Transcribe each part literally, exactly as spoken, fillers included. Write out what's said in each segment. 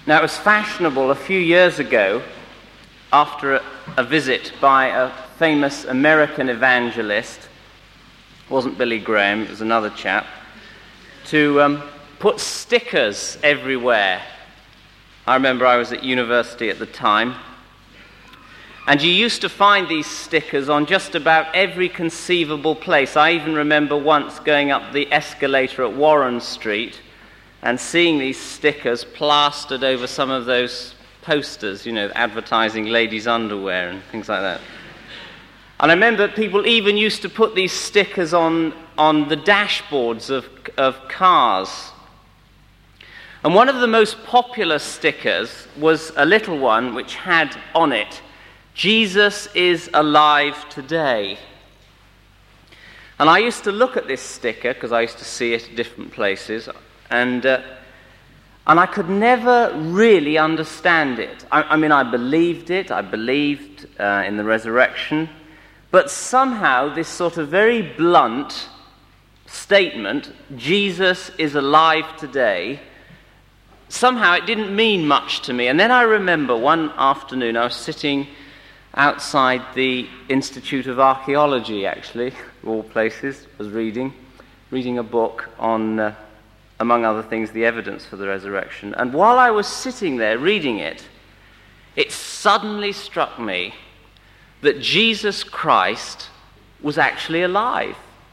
Now, it was fashionable a few years ago, after a, a visit by a famous American evangelist, it wasn't Billy Graham, it was another chap, to um, put stickers everywhere. I remember I was at university at the time, and you used to find these stickers on just about every conceivable place. I even remember once going up the escalator at Warren Street and seeing these stickers plastered over some of those posters, you know, advertising ladies' underwear and things like that. And I remember people even used to put these stickers on, on the dashboards of, of cars. And one of the most popular stickers was a little one which had on it, "Jesus is alive today." And I used to look at this sticker, because I used to see it at different places, and uh, and I could never really understand it. I, I mean, I believed it, I believed uh, in the resurrection, but somehow this sort of very blunt statement, "Jesus is alive today," somehow it didn't mean much to me. And then I remember one afternoon I was sitting outside the Institute of Archaeology, actually, of all places, was reading, reading a book on, uh, among other things, the evidence for the resurrection. And while I was sitting there reading it, it suddenly struck me that Jesus Christ was actually alive.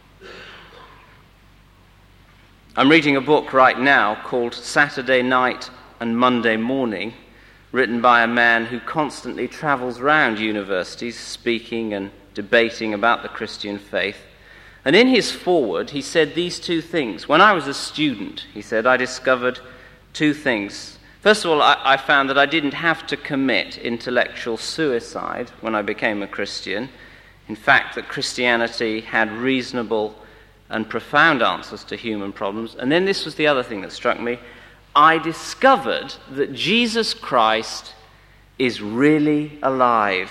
I'm reading a book right now called Saturday Night and Monday Morning, written by a man who constantly travels around universities speaking and debating about the Christian faith. And in his foreword, he said these two things. When I was a student, he said, I discovered two things. First of all, I, I found that I didn't have to commit intellectual suicide when I became a Christian. In fact, that Christianity had reasonable and profound answers to human problems. And then this was the other thing that struck me. I discovered that Jesus Christ is really alive.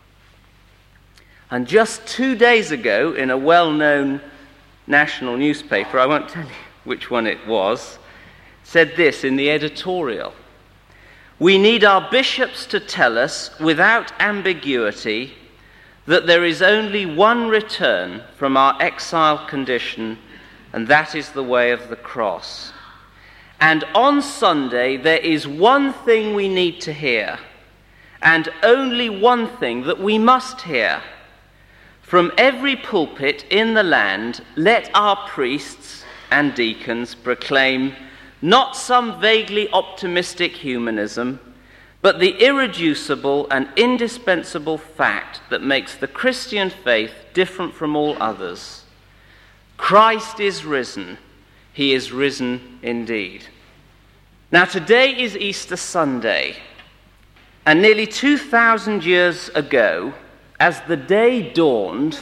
And just two days ago, in a well-known national newspaper, I won't tell you which one it was, said this in the editorial: "We need our bishops to tell us without ambiguity that there is only one return from our exile condition, and that is the way of the cross. And on Sunday there is one thing we need to hear, and only one thing that we must hear. From every pulpit in the land, let our priests and deacons proclaim not some vaguely optimistic humanism, but the irreducible and indispensable fact that makes the Christian faith different from all others. Christ is risen. He is risen indeed." Now, today is Easter Sunday, and nearly two thousand years ago, as the day dawned,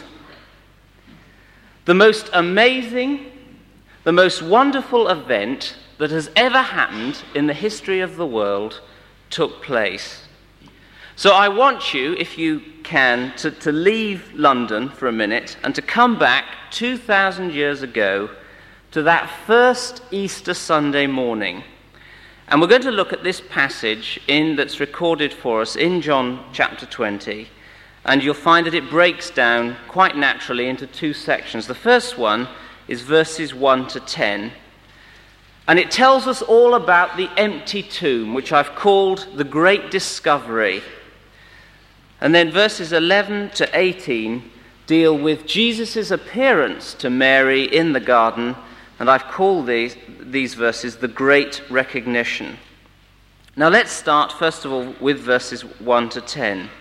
the most amazing, the most wonderful event that has ever happened in the history of the world took place. So I want you, if you can, to, to leave London for a minute and to come back two thousand years ago to that first Easter Sunday morning. And we're going to look at this passage in that's recorded for us in John chapter twenty, and you'll find that it breaks down quite naturally into two sections. The first one is verses one to ten. And it tells us all about the empty tomb, which I've called the Great Discovery. And then verses eleven to eighteen deal with Jesus' appearance to Mary in the garden, and I've called these, these verses the Great Recognition. Now let's start, first of all, with verses one to ten.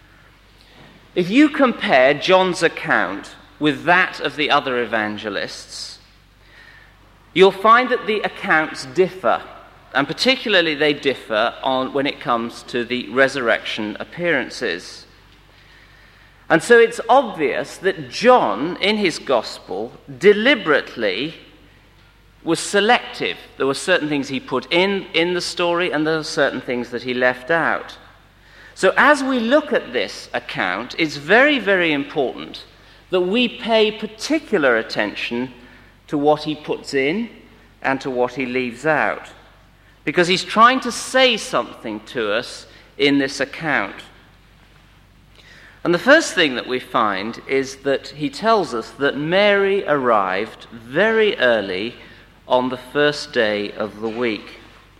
If you compare John's account with that of the other evangelists, you'll find that the accounts differ, and particularly they differ on when it comes to the resurrection appearances. And so it's obvious that John, in his gospel, deliberately was selective. There were certain things he put in, in the story, and there were certain things that he left out. So as we look at this account, it's very, very important that we pay particular attention to what he puts in and to what he leaves out. because he's trying to say something to us in this account. And the first thing that we find is that he tells us that Mary arrived very early on the first day of the week.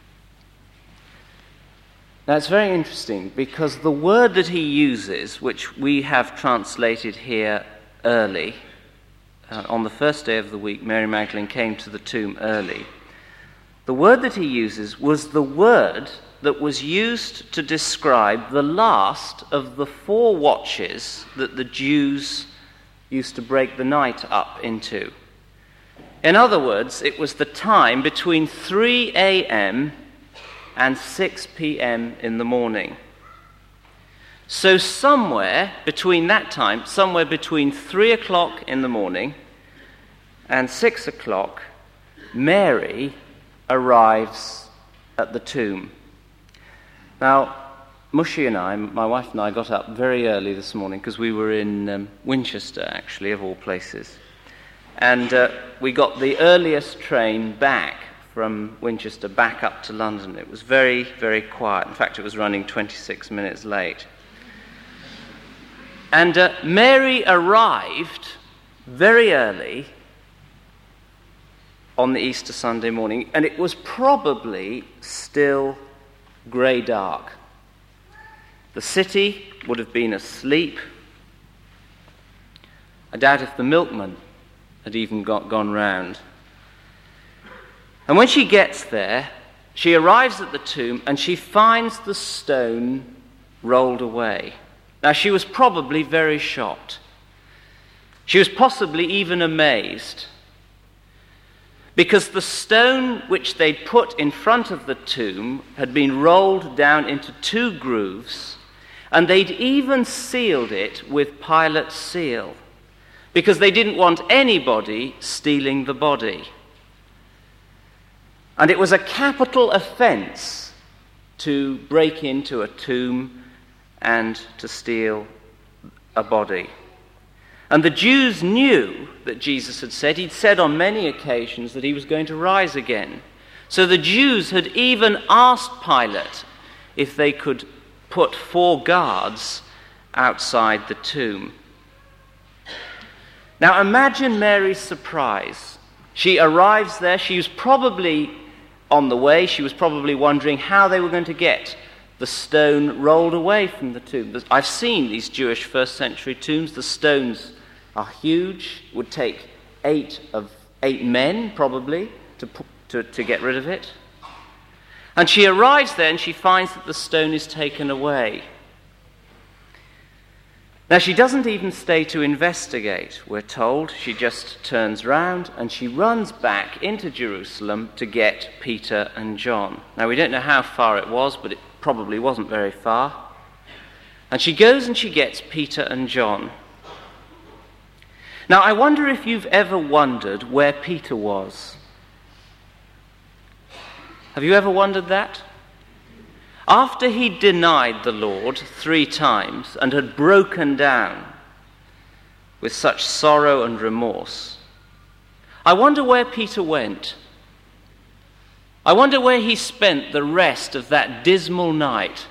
Now it's very interesting because the word that he uses, which we have translated here early, uh, on the first day of the week, Mary Magdalene came to the tomb early. The word that he uses was the word that was used to describe the last of the four watches that the Jews used to break the night up into. In other words, it was the time between three a.m. and six p.m. in the morning. So somewhere between that time, somewhere between three o'clock in the morning and six o'clock, Mary arrives at the tomb. Now, Mushy and I, my wife and I, got up very early this morning because we were in um, Winchester, actually, of all places. And uh, we got the earliest train back from Winchester back up to London. It was very, very quiet. In fact, it was running twenty-six minutes late. And uh, Mary arrived very early on the Easter Sunday morning, and it was probably still grey dark. The city would have been asleep. I doubt if the milkman had even got gone round. And when she gets there, she arrives at the tomb and she finds the stone rolled away. Now, she was probably very shocked. She was possibly even amazed, because the stone which they'd put in front of the tomb had been rolled down into two grooves, and they'd even sealed it with Pilate's seal, because they didn't want anybody stealing the body. And it was a capital offense to break into a tomb and to steal a body. And the Jews knew that Jesus had said, he'd said on many occasions that he was going to rise again. So the Jews had even asked Pilate if they could put four guards outside the tomb. Now imagine Mary's surprise. She arrives there. She was probably on the way. She was probably wondering how they were going to get the stone rolled away from the tomb. I've seen these Jewish first century tombs. The stones are huge. It would take eight of eight men probably to, to, to get rid of it. And she arrives there and she finds that the stone is taken away. Now, she doesn't even stay to investigate, we're told. She just turns round and she runs back into Jerusalem to get Peter and John. Now, we don't know how far it was, but it probably wasn't very far. And she goes and she gets Peter and John. Now, I wonder if you've ever wondered where Peter was. Have you ever wondered that? After he denied the Lord three times and had broken down with such sorrow and remorse, I wonder where Peter went. I wonder where he spent the rest of that dismal night.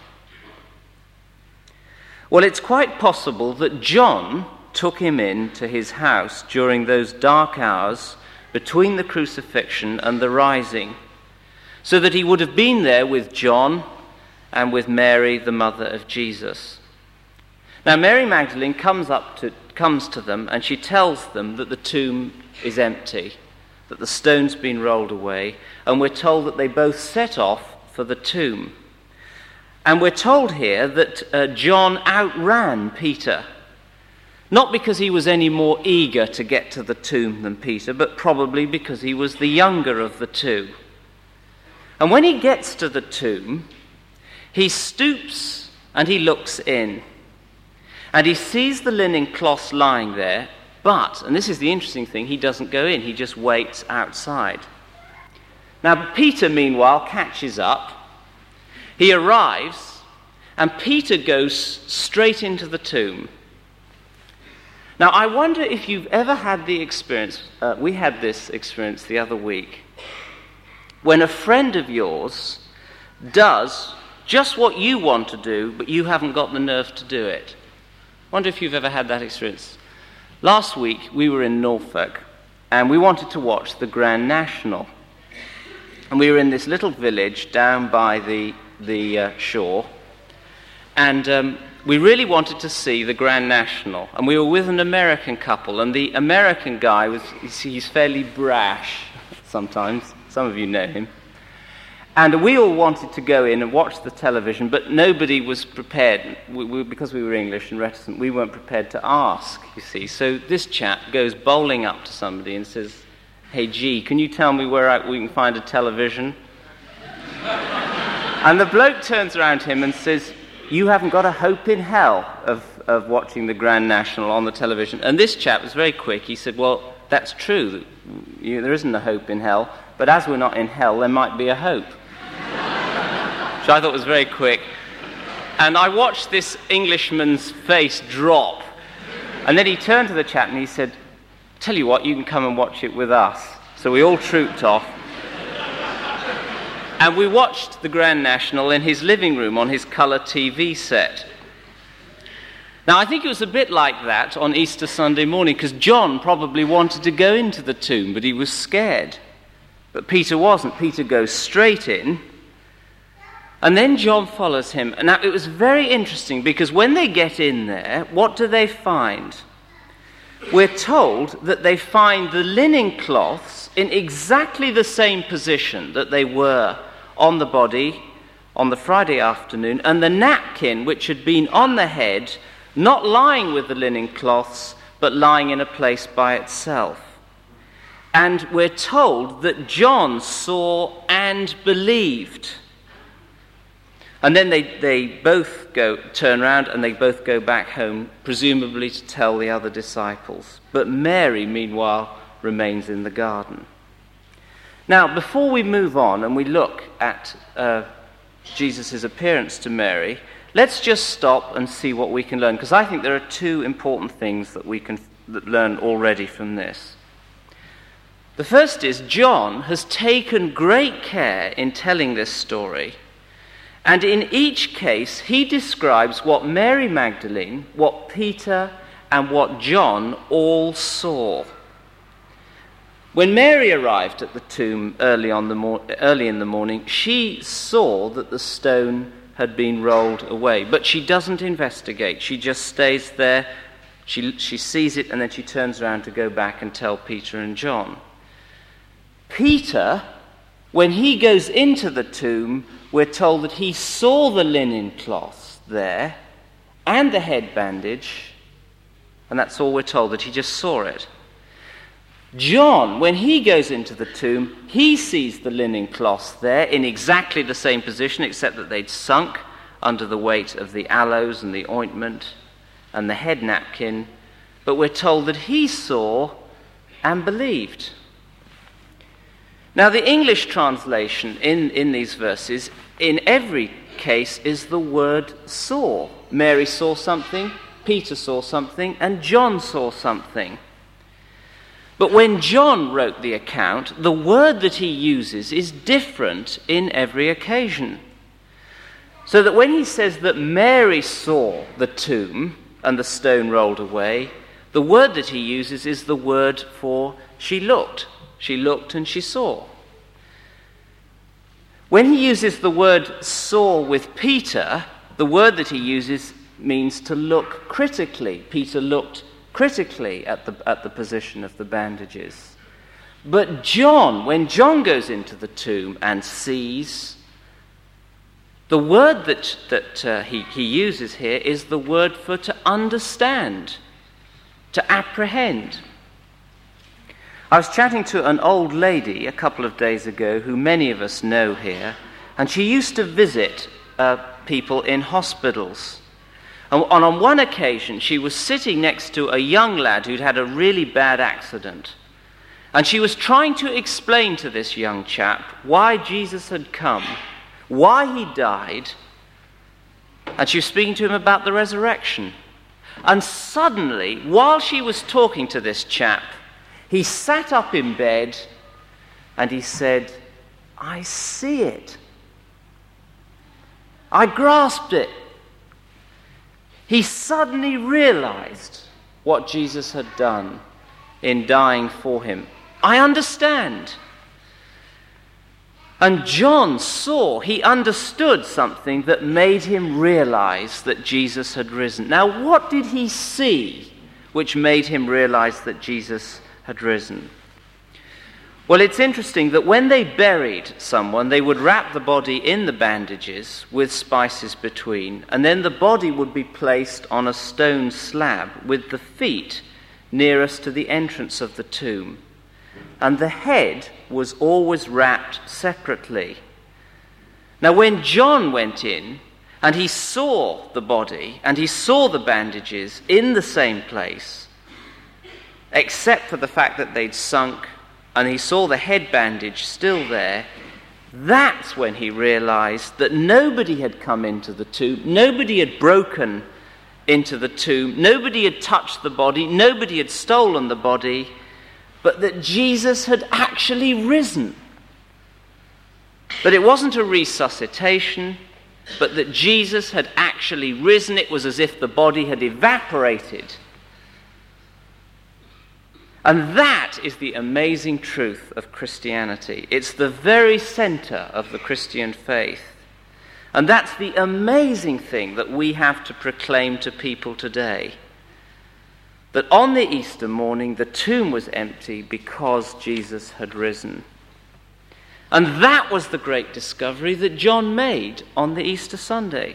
Well, it's quite possible that John took him in to his house during those dark hours between the crucifixion and the rising, so that he would have been there with John and with Mary, the mother of Jesus. Now, Mary Magdalene comes up to comes to them and she tells them that the tomb is empty, that the stone's been rolled away, and we're told that they both set off for the tomb. And we're told here that uh, John outran Peter, not because he was any more eager to get to the tomb than Peter, but probably because he was the younger of the two. And when he gets to the tomb, he stoops and he looks in. And he sees the linen cloths lying there, but, and this is the interesting thing, he doesn't go in, he just waits outside. Now, Peter, meanwhile, catches up. He arrives, and Peter goes straight into the tomb. Now, I wonder if you've ever had the experience, uh, we had this experience the other week, when a friend of yours does just what you want to do, but you haven't got the nerve to do it. I wonder if you've ever had that experience. Last week, we were in Norfolk, and we wanted to watch the Grand National. And we were in this little village down by the, the uh, shore, and um, we really wanted to see the Grand National. And we were with an American couple, and the American guy, was he's fairly brash sometimes. Some of you know him. And we all wanted to go in and watch the television, but nobody was prepared. We, we, because we were English and reticent, we weren't prepared to ask, you see. So this chap goes bowling up to somebody and says, "Hey, G, can you tell me where I, we can find a television?" And the bloke turns around to him and says, "You haven't got a hope in hell of, of watching the Grand National on the television." And this chap was very quick. He said, "Well, that's true. You, there isn't a hope in hell. But as we're not in hell, there might be a hope." Which I thought was very quick. And I watched this Englishman's face drop. And then he turned to the chap and he said, "Tell you what, you can come and watch it with us." So we all trooped off. And we watched the Grand National in his living room on his colour T V set. Now, I think it was a bit like that on Easter Sunday morning, because John probably wanted to go into the tomb, but he was scared. But Peter wasn't. Peter goes straight in, and then John follows him. And now, it was very interesting, because when they get in there, what do they find? We're told that they find the linen cloths in exactly the same position that they were on the body on the Friday afternoon, and the napkin which had been on the head, not lying with the linen cloths, but lying in a place by itself. And we're told that John saw and believed. And then they, they both go turn around and they both go back home, presumably to tell the other disciples. But Mary, meanwhile, remains in the garden. Now, before we move on and we look at uh, Jesus' appearance to Mary, let's just stop and see what we can learn, because I think there are two important things that we can that learn already from this. The first is John has taken great care in telling this story, and in each case he describes what Mary Magdalene, what Peter, and what John all saw. When Mary arrived at the tomb early, on the mor- early in the morning, she saw that the stone had been rolled away, but she doesn't investigate. She just stays there, she, she sees it, and then she turns around to go back and tell Peter and John. Peter, when he goes into the tomb, we're told that he saw the linen cloths there and the head bandage, and that's all we're told, that he just saw it. John, when he goes into the tomb, he sees the linen cloths there in exactly the same position, except that they'd sunk under the weight of the aloes and the ointment and the head napkin, but we're told that he saw and believed. Now, the English translation in, in these verses, in every case, is the word saw. Mary saw something, Peter saw something, and John saw something. But when John wrote the account, the word that he uses is different in every occasion. So that when he says that Mary saw the tomb and the stone rolled away, the word that he uses is the word for she looked. She looked and she saw. When he uses the word saw with Peter, the word that he uses means to look critically. Peter looked critically at the, at the position of the bandages. But John, when John goes into the tomb and sees, the word that, that uh, he, he uses here is the word for to understand, to apprehend. I was chatting to an old lady a couple of days ago who many of us know here, and she used to visit uh, people in hospitals. And on one occasion, she was sitting next to a young lad who'd had a really bad accident. And she was trying to explain to this young chap why Jesus had come, why he died, and she was speaking to him about the resurrection. And suddenly, while she was talking to this chap, he sat up in bed and he said, I see it. I grasped it. He suddenly realized what Jesus had done in dying for him. I understand. And John saw, he understood something that made him realize that Jesus had risen. Now, what did he see which made him realize that Jesus had risen? Well, it's interesting that when they buried someone, they would wrap the body in the bandages with spices between, and then the body would be placed on a stone slab with the feet nearest to the entrance of the tomb. And the head was always wrapped separately. Now, when John went in and he saw the body and he saw the bandages in the same place, except for the fact that they'd sunk, and he saw the head bandage still there, that's when he realized that nobody had come into the tomb, nobody had broken into the tomb, nobody had touched the body, nobody had stolen the body, but that Jesus had actually risen. That it wasn't a resuscitation, but that Jesus had actually risen. It was as if the body had evaporated. And that is the amazing truth of Christianity. It's the very center of the Christian faith. And that's the amazing thing that we have to proclaim to people today. That on the Easter morning, the tomb was empty because Jesus had risen. And that was the great discovery that John made on the Easter Sunday.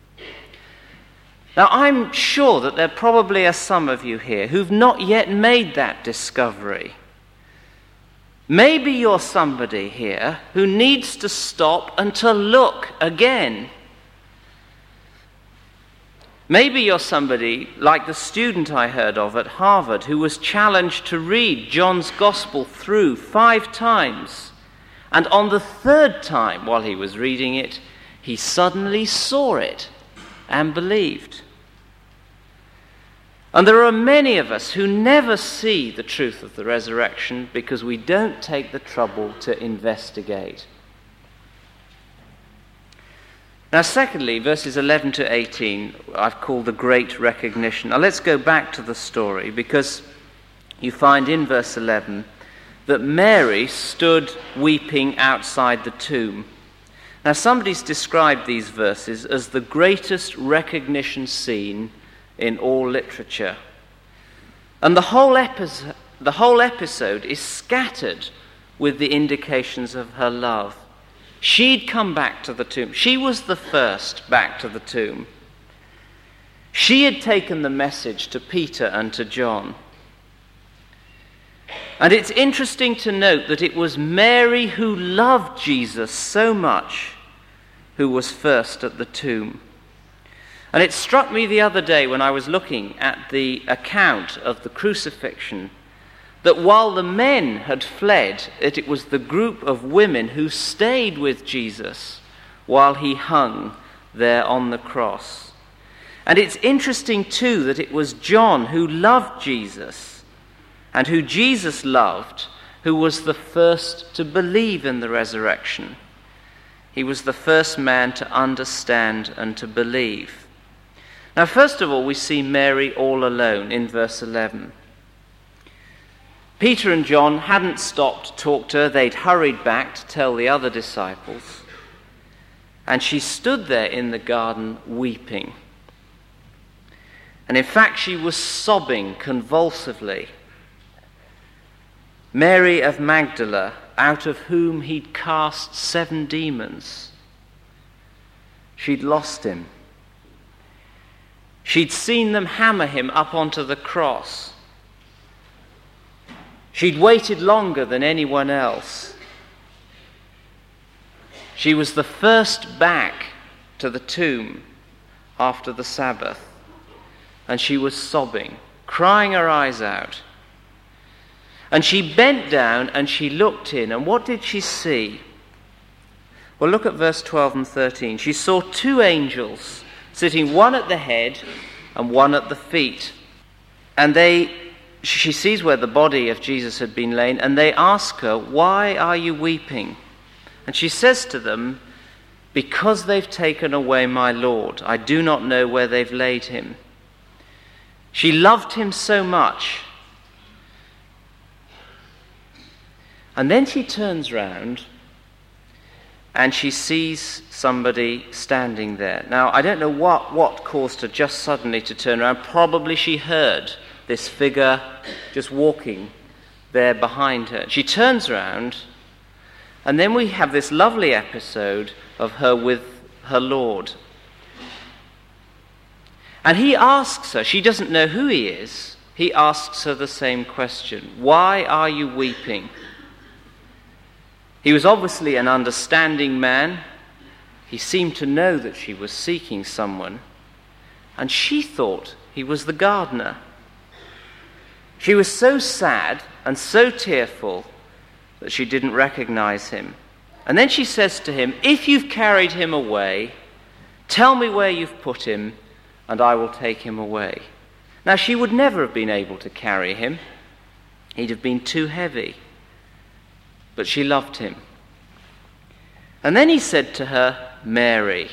Now, I'm sure that there probably are some of you here who've not yet made that discovery. Maybe you're somebody here who needs to stop and to look again. Maybe you're somebody like the student I heard of at Harvard who was challenged to read John's Gospel through five times. And on the third time while he was reading it, he suddenly saw it and believed. And there are many of us who never see the truth of the resurrection because we don't take the trouble to investigate. Now, secondly, verses eleven to eighteen, I've called the great recognition. Now, let's go back to the story because you find in verse eleven that Mary stood weeping outside the tomb. Now, somebody's described these verses as the greatest recognition scene in all literature. And the whole episode, the whole episode is scattered with the indications of her love. She'd come back to the tomb. She was the first back to the tomb. She had taken the message to Peter and to John. And it's interesting to note that it was Mary who loved Jesus so much who was first at the tomb. And it struck me the other day when I was looking at the account of the crucifixion that while the men had fled, that it was the group of women who stayed with Jesus while he hung there on the cross. And it's interesting too that it was John who loved Jesus and who Jesus loved, who was the first to believe in the resurrection. He was the first man to understand and to believe. Now, first of all, we see Mary all alone in verse eleven. Peter and John hadn't stopped to talk to her. They'd hurried back to tell the other disciples. And she stood there in the garden weeping. And in fact, she was sobbing convulsively. Mary of Magdala, out of whom he'd cast seven demons. She'd lost him. She'd seen them hammer him up onto the cross. She'd waited longer than anyone else. She was the first back to the tomb after the Sabbath. And she was sobbing, crying her eyes out. And she bent down and she looked in. And what did she see? Well, look at verse twelve and thirteen. She saw two angels sitting one at the head and one at the feet. And they, she sees where the body of Jesus had been laid, and they ask her, "Why are you weeping?" And she says to them, "Because they've taken away my Lord, I do not know where they've laid him." She loved him so much. And then she turns round and she sees somebody standing there. Now, I don't know what, what caused her just suddenly to turn around. Probably she heard this figure just walking there behind her. She turns around, and then we have this lovely episode of her with her Lord. And he asks her, she doesn't know who he is, he asks her the same question. "Why are you weeping?" He was obviously an understanding man. He seemed to know that she was seeking someone, and she thought he was the gardener. She was so sad and so tearful that she didn't recognize him. And then she says to him, "If you've carried him away, tell me where you've put him, and I will take him away." Now, she would never have been able to carry him. He'd have been too heavy. But she loved him. And then he said to her, "Mary."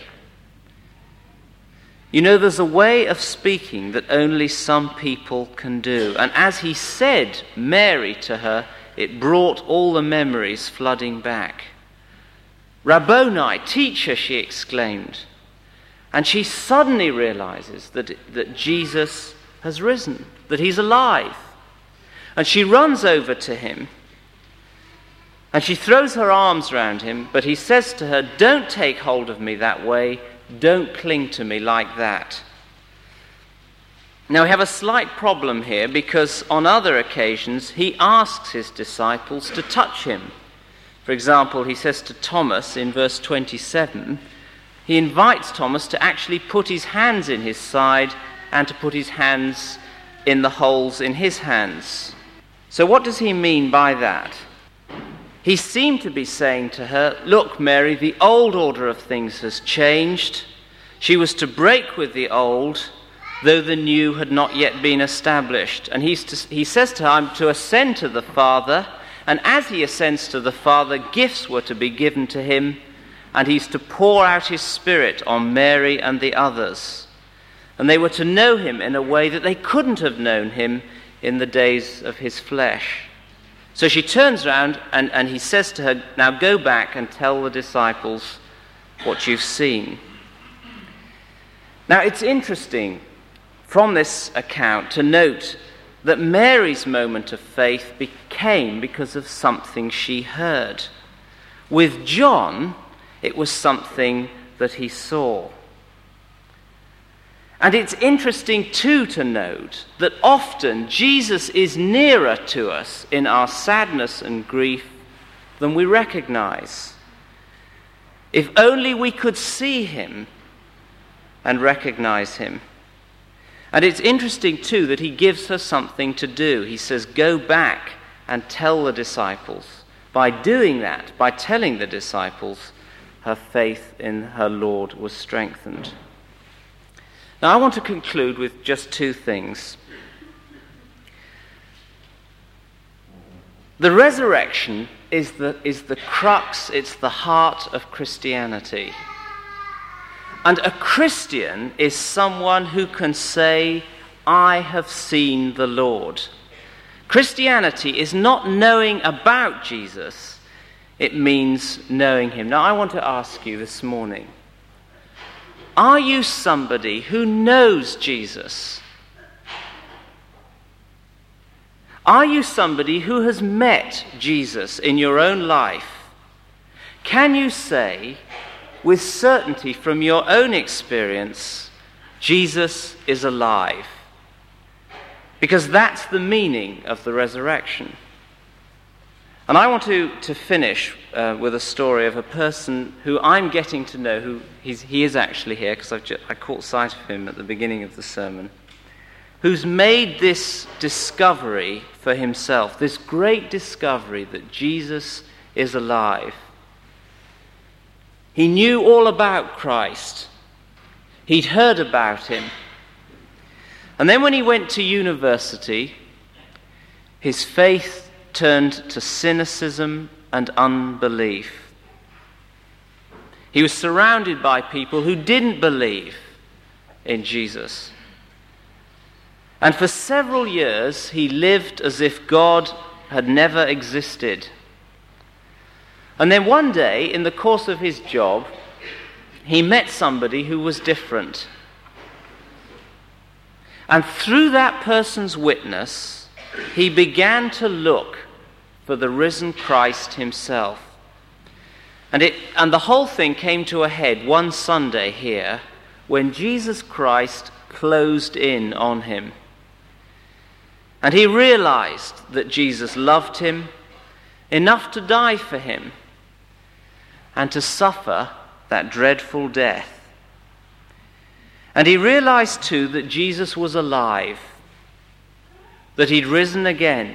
You know, there's a way of speaking that only some people can do. And as he said Mary to her, it brought all the memories flooding back. "Rabboni, teacher," she exclaimed. And she suddenly realizes that, that Jesus has risen, that he's alive. And she runs over to him, and she throws her arms around him, but he says to her, "Don't take hold of me that way. Don't cling to me like that." Now, we have a slight problem here, because on other occasions he asks his disciples to touch him. For example, he says to Thomas in verse twenty-seven, he invites Thomas to actually put his hands in his side and to put his hands in the holes in his hands. So what does he mean by that? He seemed to be saying to her, "Look, Mary, the old order of things has changed. She was to break with the old, though the new had not yet been established." And he's to, he says to her, "I'm to ascend to the Father," and as he ascends to the Father, gifts were to be given to him, and he's to pour out his Spirit on Mary and the others. And they were to know him in a way that they couldn't have known him in the days of his flesh. So she turns around and, and he says to her, "Now go back and tell the disciples what you've seen." Now it's interesting from this account to note that Mary's moment of faith became because of something she heard. With John, it was something that he saw. And it's interesting too to note that often Jesus is nearer to us in our sadness and grief than we recognize. If only we could see him and recognize him. And it's interesting too that he gives her something to do. He says, "Go back and tell the disciples." By doing that, by telling the disciples, her faith in her Lord was strengthened. Now, I want to conclude with just two things. The resurrection is the, is the crux, it's the heart of Christianity. And a Christian is someone who can say, "I have seen the Lord." Christianity is not knowing about Jesus, it means knowing him. Now, I want to ask you this morning, are you somebody who knows Jesus? Are you somebody who has met Jesus in your own life? Can you say with certainty from your own experience, Jesus is alive? Because that's the meaning of the resurrection. And I want to, to finish uh, with a story of a person who I'm getting to know, who he's, he is actually here, because I've just, I caught sight of him at the beginning of the sermon, who's made this discovery for himself, this great discovery that Jesus is alive. He knew all about Christ. He'd heard about him. And then when he went to university, his faith turned to cynicism and unbelief. He was surrounded by people who didn't believe in Jesus. And for several years, he lived as if God had never existed. And then one day, in the course of his job, he met somebody who was different. And through that person's witness, he began to look for the risen Christ himself. And it, and the whole thing came to a head one Sunday here when Jesus Christ closed in on him. And he realized that Jesus loved him enough to die for him and to suffer that dreadful death. And he realized too that Jesus was alive, that he'd risen again.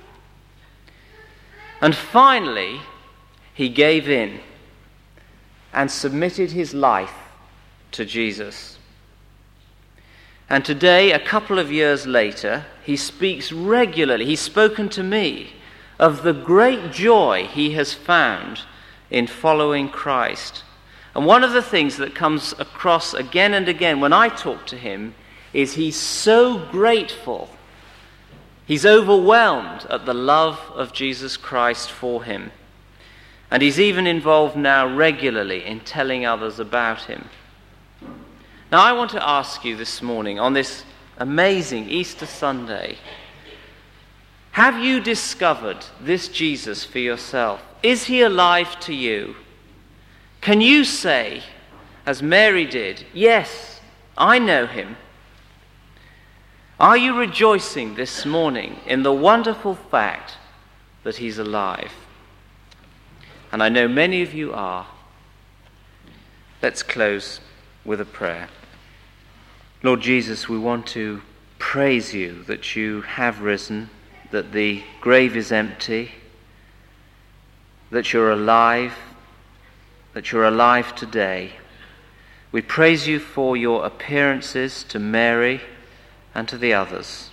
And finally, he gave in and submitted his life to Jesus. And today, a couple of years later, he speaks regularly, he's spoken to me, of the great joy he has found in following Christ. And one of the things that comes across again and again when I talk to him is he's so grateful. He's overwhelmed at the love of Jesus Christ for him. And he's even involved now regularly in telling others about him. Now I want to ask you this morning, on this amazing Easter Sunday, have you discovered this Jesus for yourself? Is he alive to you? Can you say, as Mary did, yes, I know him? Are you rejoicing this morning in the wonderful fact that he's alive? And I know many of you are. Let's close with a prayer. Lord Jesus, we want to praise you that you have risen, that the grave is empty, that you're alive, that you're alive today. We praise you for your appearances to Mary and to the others.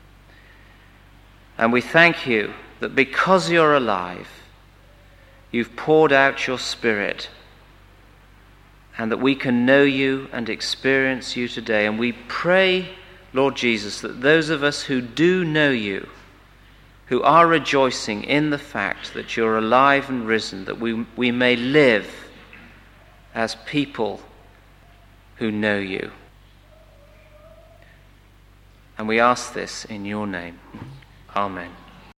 And we thank you that because you're alive, you've poured out your Spirit, and that we can know you and experience you today. And we pray, Lord Jesus, that those of us who do know you, who are rejoicing in the fact that you're alive and risen, that we, we may live as people who know you. And we ask this in your name. Amen.